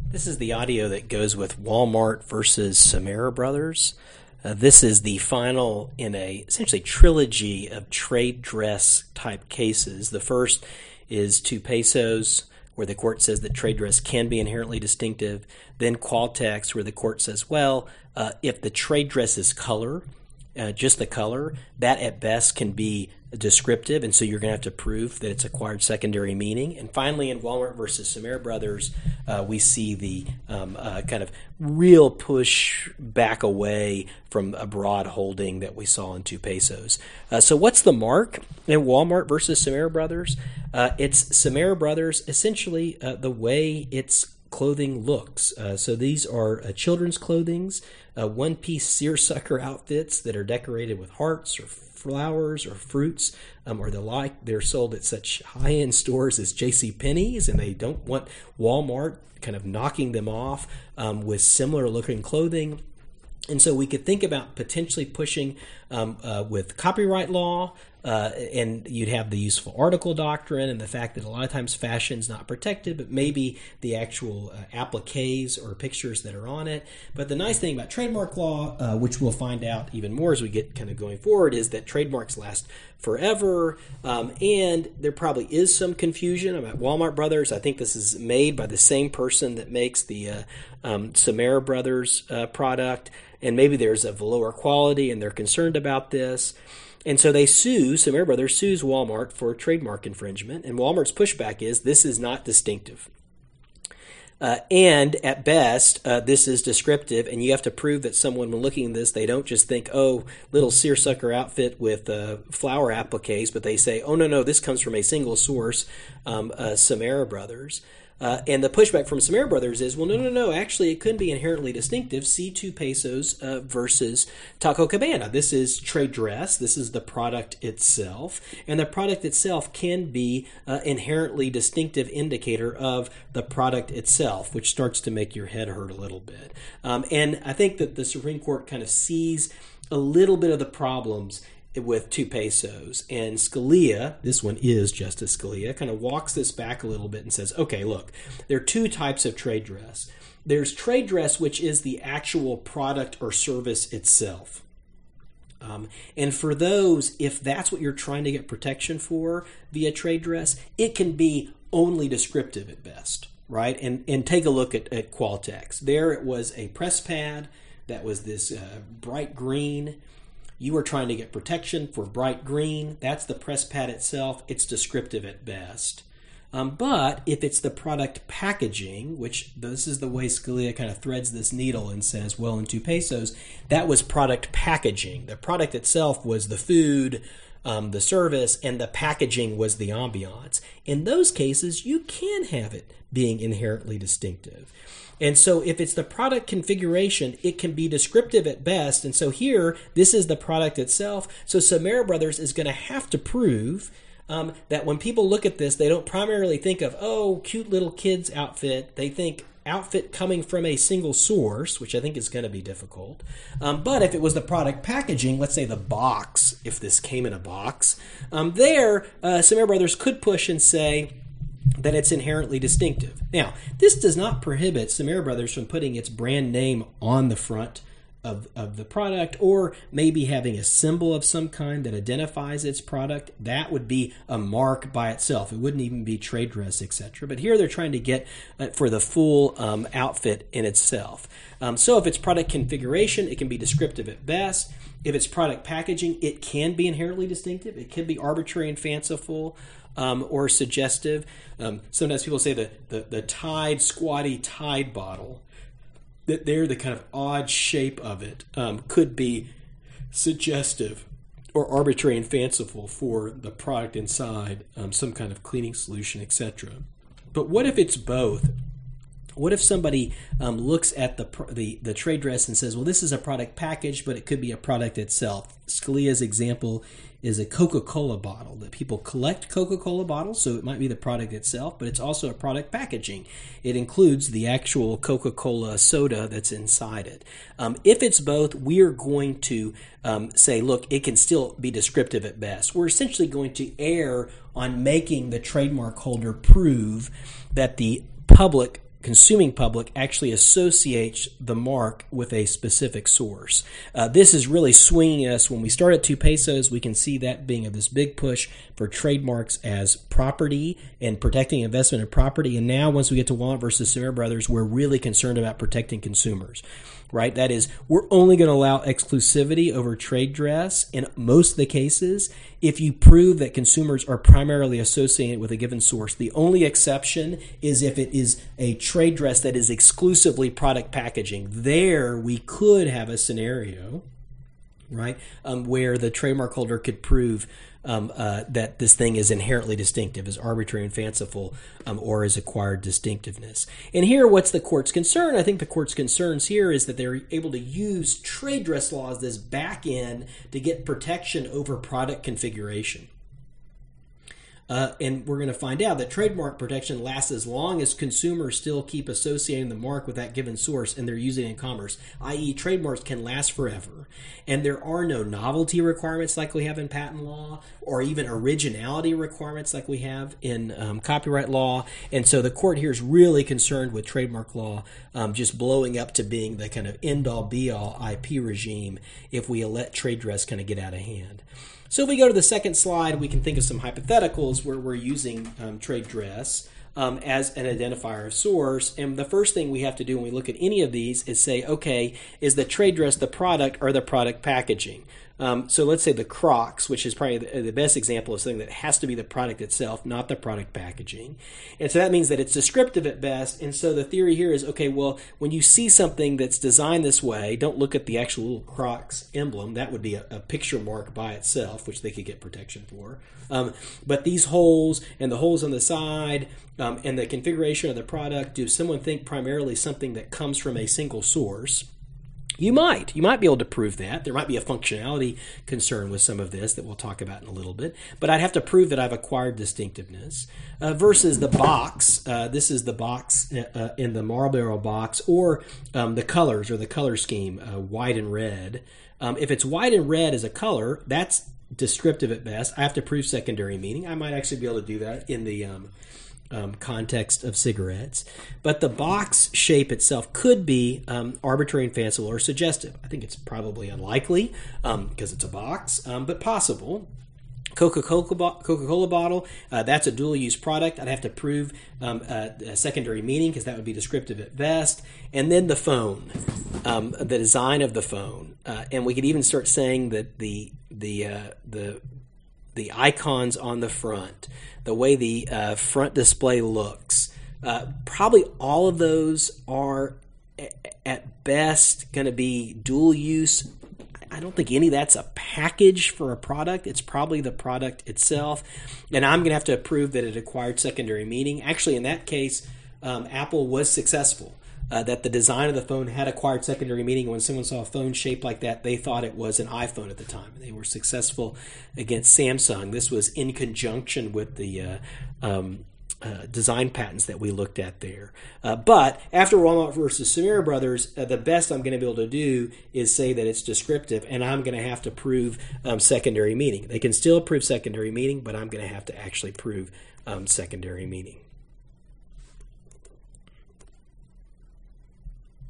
This is the audio that goes with Walmart versus Samara Brothers. This is the final in a essentially trilogy of trade dress type cases. The first is 2 Pesos, where the court says that trade dress can be inherently distinctive. Then Qualtex, where the court says, well, if the trade dress is color, just the color, that at best can be descriptive, and so you're going to have to prove that it's acquired secondary meaning. And finally, in Walmart versus Samara Brothers, we see the kind of real push back away from a broad holding that we saw in 2 Pesos. So what's the mark in Walmart versus Samara Brothers? It's Samara Brothers, essentially the way its clothing looks. So these are children's clothings, one-piece seersucker outfits that are decorated with hearts or flowers or fruits or the like. They're sold at such high-end stores as JCPenney's, and they don't want Walmart kind of knocking them off with similar-looking clothing. And so we could think about potentially pushing with copyright law, and you'd have the useful article doctrine and the fact that a lot of times fashion's not protected, but maybe the actual appliques or pictures that are on it. But the nice thing about trademark law, which we'll find out even more as we get kind of going forward, is that trademarks last forever, and there probably is some confusion about Walmart Brothers. I think this is made by the same person that makes the Samara Brothers product, and maybe there's a lower quality and they're concerned about this. And so they Samara Brothers sues Walmart for trademark infringement, and Walmart's pushback is this is not distinctive. And at best, this is descriptive, and you have to prove that someone, when looking at this, they don't just think, oh, little seersucker outfit with flower appliques, but they say, oh, no, this comes from a single source, Samara Brothers. And the pushback from Samara Brothers is, well, no, actually it couldn't be inherently distinctive. See 2 Pesos versus Taco Cabana. This is trade dress. This is the product itself. And the product itself can be inherently distinctive indicator of the product itself, which starts to make your head hurt a little bit. And I think that the Supreme Court kind of sees a little bit of the problems with 2 Pesos, and Scalia, this one is Justice Scalia, kind of walks this back a little bit and says, okay, look, there are 2 types of trade dress. There's trade dress, which is the actual product or service itself. And for those, if that's what you're trying to get protection for via trade dress, it can be only descriptive at best, right? And take a look at Qualtex. There it was a press pad that was this bright green. You are trying to get protection for bright green. That's the press pad itself. It's descriptive at best. But if it's the product packaging, which this is the way Scalia kind of threads this needle and says, well, in 2 Pesos, that was product packaging. The product itself was the food, the service, and the packaging was the ambiance. In those cases, you can have it being inherently distinctive. And so if it's the product configuration, it can be descriptive at best. And so here, this is the product itself. So Samara Brothers is going to have to prove that when people look at this, they don't primarily think of, oh, cute little kid's outfit. They think outfit coming from a single source, which I think is going to be difficult. But if it was the product packaging, let's say the box, if this came in a box, Samara Brothers could push and say that it's inherently distinctive. Now, this does not prohibit Samara Brothers from putting its brand name on the front of the product, or maybe having a symbol of some kind that identifies its product. That would be a mark by itself. It wouldn't even be trade dress, etc. But here they're trying to get for the full outfit in itself. So if it's product configuration, it can be descriptive at best. If it's product packaging, it can be inherently distinctive. It can be arbitrary and fanciful or suggestive. Sometimes people say the Tide Squatty Tide bottle, that the kind of odd shape of it could be suggestive or arbitrary and fanciful for the product inside, some kind of cleaning solution, etc. But what if it's both? What if somebody looks at the trade dress and says, well, this is a product package, but it could be a product itself? Scalia's example is a Coca-Cola bottle, that people collect Coca-Cola bottles, so it might be the product itself, but it's also a product packaging. It includes the actual Coca-Cola soda that's inside it. If it's both, we're going to say, look, it can still be descriptive at best. We're essentially going to err on making the trademark holder prove that the public consuming public actually associates the mark with a specific source. This is really swinging us. When we start at 2 pesos, we can see that being this big push for trademarks as property and protecting investment in property. And now once we get to Walmart versus Samara Brothers, we're really concerned about protecting consumers. Right? That is, we're only going to allow exclusivity over trade dress in most of the cases if you prove that consumers are primarily associated with a given source. The only exception is if it is a trade dress that is exclusively product packaging. There, we could have a scenario, right, where the trademark holder could prove that this thing is inherently distinctive, is arbitrary and fanciful, or is acquired distinctiveness. And here, what's the court's concern? I think the court's concerns here is that they're able to use trade dress laws, this back end, to get protection over product configuration. And we're going to find out that trademark protection lasts as long as consumers still keep associating the mark with that given source and they're using it in commerce, i.e. trademarks can last forever. And there are no novelty requirements like we have in patent law or even originality requirements like we have in copyright law. And so the court here is really concerned with trademark law just blowing up to being the kind of end-all, be-all IP regime if we let trade dress kind of get out of hand. So if we go to the second slide, we can think of some hypotheticals where we're using trade dress as an identifier of source. And the first thing we have to do when we look at any of these is say, okay, is the trade dress the product or the product packaging? So let's say the Crocs, which is probably the best example of something that has to be the product itself, not the product packaging. And so that means that it's descriptive at best. And so the theory here is, okay, well, when you see something that's designed this way, don't look at the actual little Crocs emblem. That would be a picture mark by itself, which they could get protection for. But these holes and the holes on the side and the configuration of the product, do someone think primarily something that comes from a single source? You might be able to prove that. There might be a functionality concern with some of this that we'll talk about in a little bit. But I'd have to prove that I've acquired distinctiveness versus the box. This is the box in the Marlboro box, or the colors or the color scheme, white and red. If it's white and red as a color, that's descriptive at best. I have to prove secondary meaning. I might actually be able to do that in the context of cigarettes. But the box shape itself could be arbitrary and fanciful or suggestive. I think it's probably unlikely because it's a box, but possible. Coca-Cola bottle, that's a dual-use product. I'd have to prove a secondary meaning because that would be descriptive at best. And then the phone, the design of the phone. And we could even start saying that the icons on the front, the way the front display looks, probably all of those are at best going to be dual use. I don't think any of that's a package for a product. It's probably the product itself. And I'm going to have to prove that it acquired secondary meaning. Actually, in that case, Apple was successful. That the design of the phone had acquired secondary meaning. When someone saw a phone shaped like that, they thought it was an iPhone at the time. They were successful against Samsung. This was in conjunction with the design patents that we looked at there. But after Walmart versus Samara Brothers, the best I'm going to be able to do is say that it's descriptive, and I'm going to have to prove secondary meaning. They can still prove secondary meaning, but I'm going to have to actually prove secondary meaning.